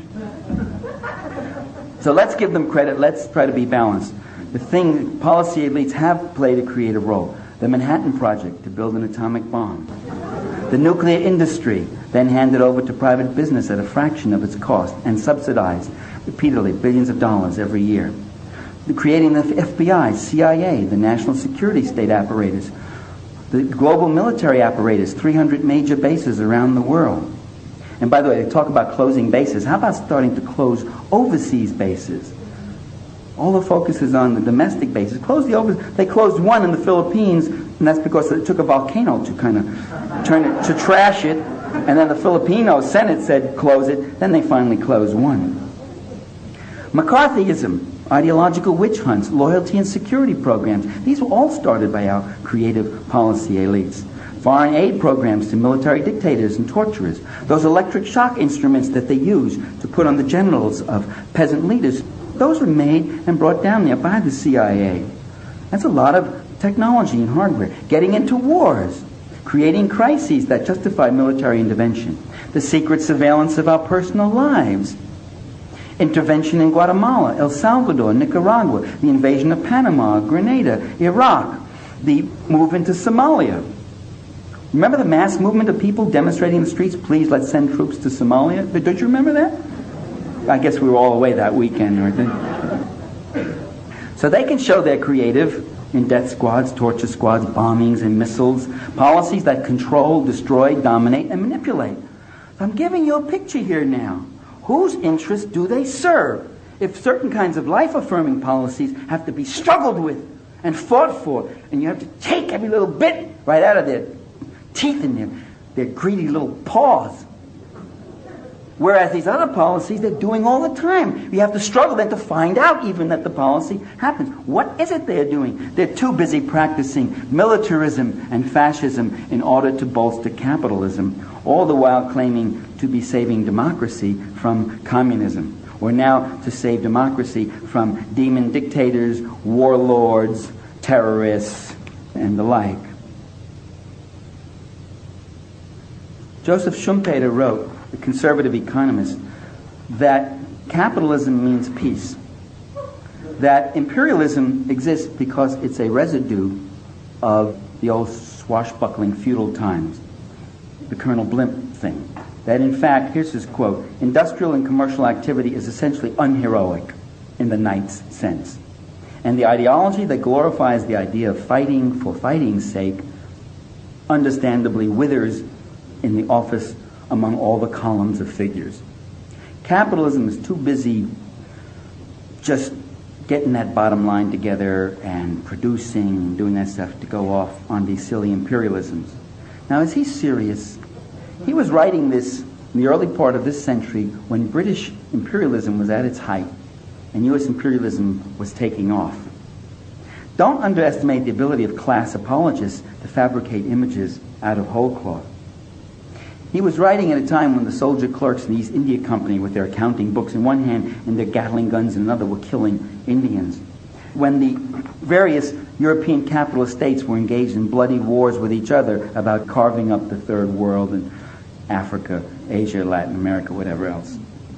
So let's give them credit. Let's try to be balanced. The thing, policy elites have played a creative role. The Manhattan Project to build an atomic bomb. The nuclear industry, then handed over to private business at a fraction of its cost and subsidized repeatedly billions of dollars every year. Creating the FBI, CIA, the national security state apparatus, the global military apparatus, 300 major bases around the world. And by the way, they talk about closing bases. How about starting to close overseas bases? All the focus is on the domestic bases. They closed one in the Philippines, and that's because it took a volcano to kind of turn it, to trash it. And then the Filipino Senate said close it. Then they finally closed one. McCarthyism, ideological witch hunts, loyalty and security programs. These were all started by our creative policy elites. Foreign aid programs to military dictators and torturers. Those electric shock instruments that they use to put on the genitals of peasant leaders. Those were made and brought down there by the CIA. That's a lot of technology and hardware. Getting into wars. Creating crises that justify military intervention. The secret surveillance of our personal lives. Intervention in Guatemala, El Salvador, Nicaragua. The invasion of Panama, Grenada, Iraq. The move into Somalia. Remember the mass movement of people demonstrating in the streets, please let's send troops to Somalia? Don't you remember that? I guess we were all away that weekend, weren't they? So they can show they're creative in death squads, torture squads, bombings and missiles, policies that control, destroy, dominate, and manipulate. I'm giving you a picture here now. Whose interests do they serve? If certain kinds of life-affirming policies have to be struggled with and fought for, and you have to take every little bit right out of their teeth and their greedy little paws. Whereas these other policies, they're doing all the time. You have to struggle then to find out even that the policy happens. What is it they're doing? They're too busy practicing militarism and fascism in order to bolster capitalism, all the while claiming to be saving democracy from communism, or now to save democracy from demon dictators, warlords, terrorists, and the like. Joseph Schumpeter wrote, the conservative economist, that capitalism means peace. That imperialism exists because it's a residue of the old swashbuckling feudal times, the Colonel Blimp thing. That in fact, here's his quote, industrial and commercial activity is essentially unheroic in the knight's sense. And the ideology that glorifies the idea of fighting for fighting's sake understandably withers in the office among all the columns of figures. Capitalism is too busy just getting that bottom line together and producing, doing that stuff to go off on these silly imperialisms. Now, is he serious? He was writing this in the early part of this century when British imperialism was at its height and U.S. imperialism was taking off. Don't underestimate the ability of class apologists to fabricate images out of whole cloth. He was writing at a time when the soldier clerks in the East India Company with their accounting books in one hand and their Gatling guns in another were killing Indians. When the various European capitalist states were engaged in bloody wars with each other about carving up the third world in Africa, Asia, Latin America, whatever else.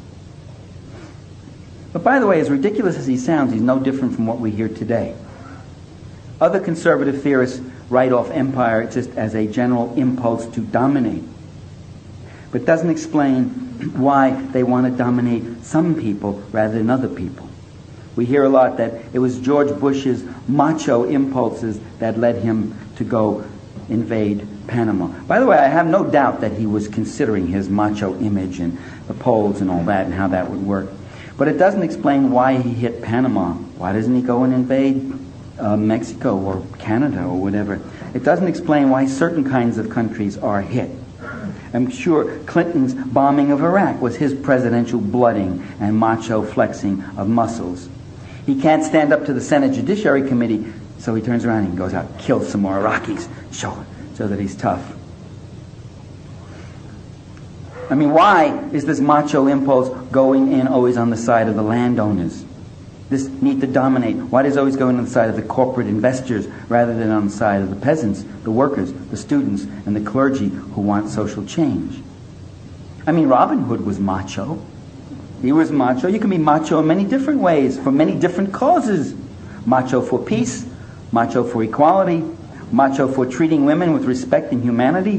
But by the way, as ridiculous as he sounds, he's no different from what we hear today. Other conservative theorists write off empire just as a general impulse to dominate, but doesn't explain why they want to dominate some people rather than other people. We hear a lot that it was George Bush's macho impulses that led him to go invade Panama. By the way, I have no doubt that he was considering his macho image and the Poles and all that and how that would work. But it doesn't explain why he hit Panama. Why doesn't he go and invade Mexico or Canada or whatever? It doesn't explain why certain kinds of countries are hit. I'm sure Clinton's bombing of Iraq was his presidential blooding and macho flexing of muscles. He can't stand up to the Senate Judiciary Committee, so he turns around and goes out and kills some more Iraqis, so that he's tough. I mean, why is this macho impulse going in always on the side of the landowners? This need to dominate. Why does it always go on the side of the corporate investors rather than on the side of the peasants, the workers, the students, and the clergy who want social change? I mean, Robin Hood was macho. He was macho. You can be macho in many different ways, for many different causes. Macho for peace, macho for equality, macho for treating women with respect and humanity.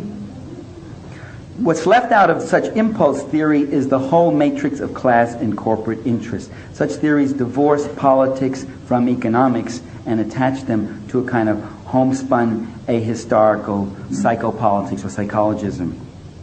What's left out of such impulse theory is the whole matrix of class and corporate interest. Such theories divorce politics from economics and attach them to a kind of homespun, ahistorical psychopolitics or psychologism.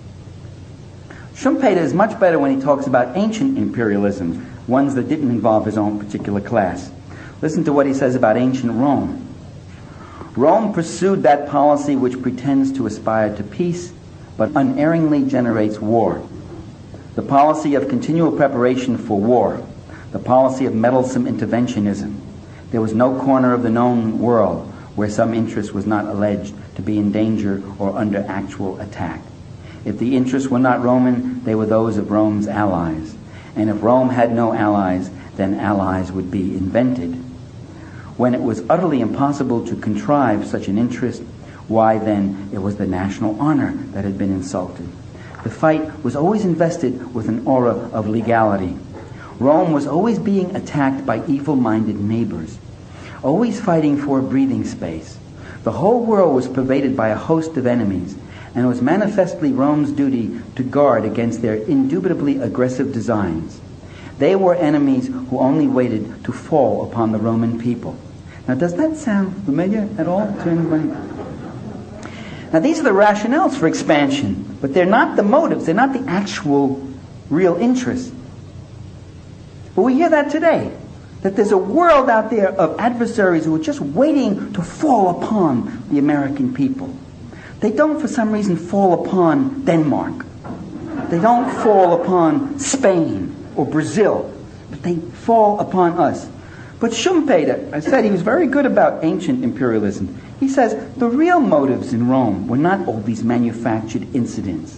Schumpeter is much better when he talks about ancient imperialisms, ones that didn't involve his own particular class. Listen to what he says about ancient Rome. Rome pursued that policy which pretends to aspire to peace, but unerringly generates war. The policy of continual preparation for war, the policy of meddlesome interventionism. There was no corner of the known world where some interest was not alleged to be in danger or under actual attack. If the interests were not Roman, they were those of Rome's allies. And if Rome had no allies, then allies would be invented. When it was utterly impossible to contrive such an interest, why then it was the national honor that had been insulted. The fight was always invested with an aura of legality. Rome was always being attacked by evil-minded neighbors, always fighting for a breathing space. The whole world was pervaded by a host of enemies, and it was manifestly Rome's duty to guard against their indubitably aggressive designs. They were enemies who only waited to fall upon the Roman people. Now, does that sound familiar at all to anybody? Now, these are the rationales for expansion, but they're not the motives. They're not the actual real interests. But we hear that today, that there's a world out there of adversaries who are just waiting to fall upon the American people. They don't, for some reason, fall upon Denmark. They don't fall upon Spain or Brazil, but they fall upon us. But Schumpeter, I said he was very good about ancient imperialism. He says the real motives in Rome were not all these manufactured incidents.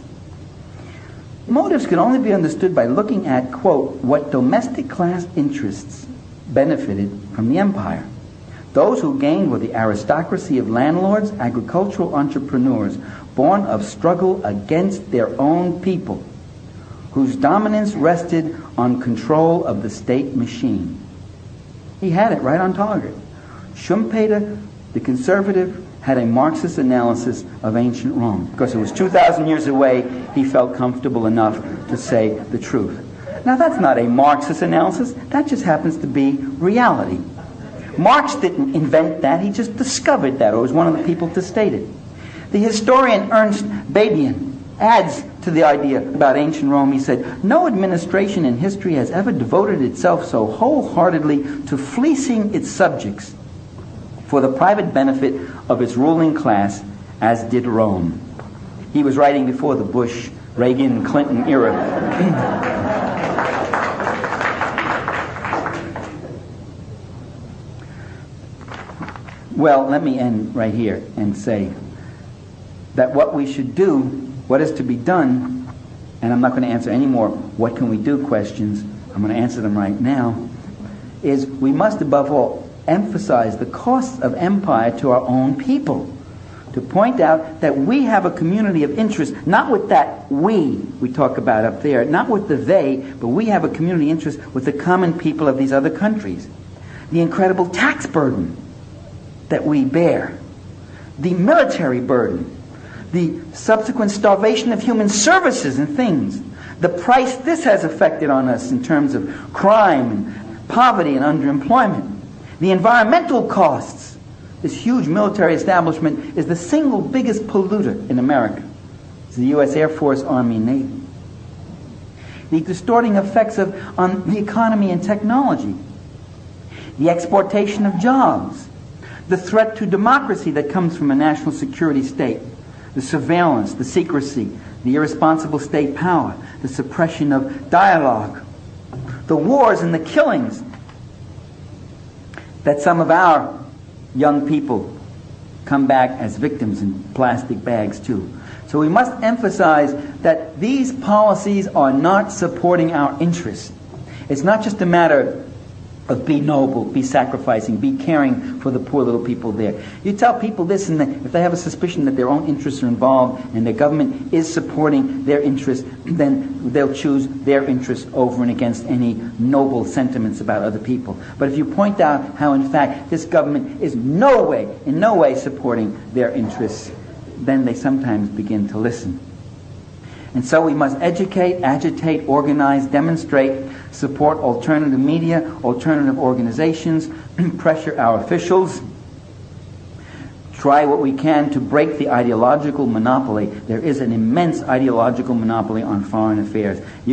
Motives could only be understood by looking at, quote, what domestic class interests benefited from the empire. Those who gained were the aristocracy of landlords, agricultural entrepreneurs, born of struggle against their own people, whose dominance rested on control of the state machine. He had it right on target. Schumpeter, the conservative, had a Marxist analysis of ancient Rome. Because it was 2,000 years away, he felt comfortable enough to say the truth. Now, that's not a Marxist analysis. That just happens to be reality. Marx didn't invent that. He just discovered that, or was one of the people to state it. The historian Ernst Babian adds to the idea about ancient Rome. He said, no administration in history has ever devoted itself so wholeheartedly to fleecing its subjects for the private benefit of its ruling class as did Rome. He was writing before the Bush, Reagan, Clinton era. Well, let me end right here and say that what we should do, what is to be done, and I'm not going to answer any more what can we do questions, I'm going to answer them right now, is we must above all emphasize the costs of empire to our own people. To point out that we have a community of interest, not with that we talk about up there, not with the they, but we have a community interest with the common people of these other countries. The incredible tax burden that we bear, the military burden, the subsequent starvation of human services and things, the price this has affected on us in terms of crime and poverty and underemployment, the environmental costs, this huge military establishment is the single biggest polluter in America. It's the U.S. Air Force, Army, and Navy. The distorting effects on the economy and technology, the exportation of jobs, the threat to democracy that comes from a national security state, the surveillance, the secrecy, the irresponsible state power, the suppression of dialogue, the wars and the killings that some of our young people come back as victims in plastic bags too. So we must emphasize that these policies are not supporting our interests. It's not just a matter of be noble, be sacrificing, be caring for the poor little people there. You tell people this, and if they have a suspicion that their own interests are involved and their government is supporting their interests, then they'll choose their interests over and against any noble sentiments about other people. But if you point out how, in fact, this government is in no way supporting their interests, then they sometimes begin to listen. And so we must educate, agitate, organize, demonstrate, support alternative media, alternative organizations, pressure our officials, try what we can to break the ideological monopoly. There is an immense ideological monopoly on foreign affairs.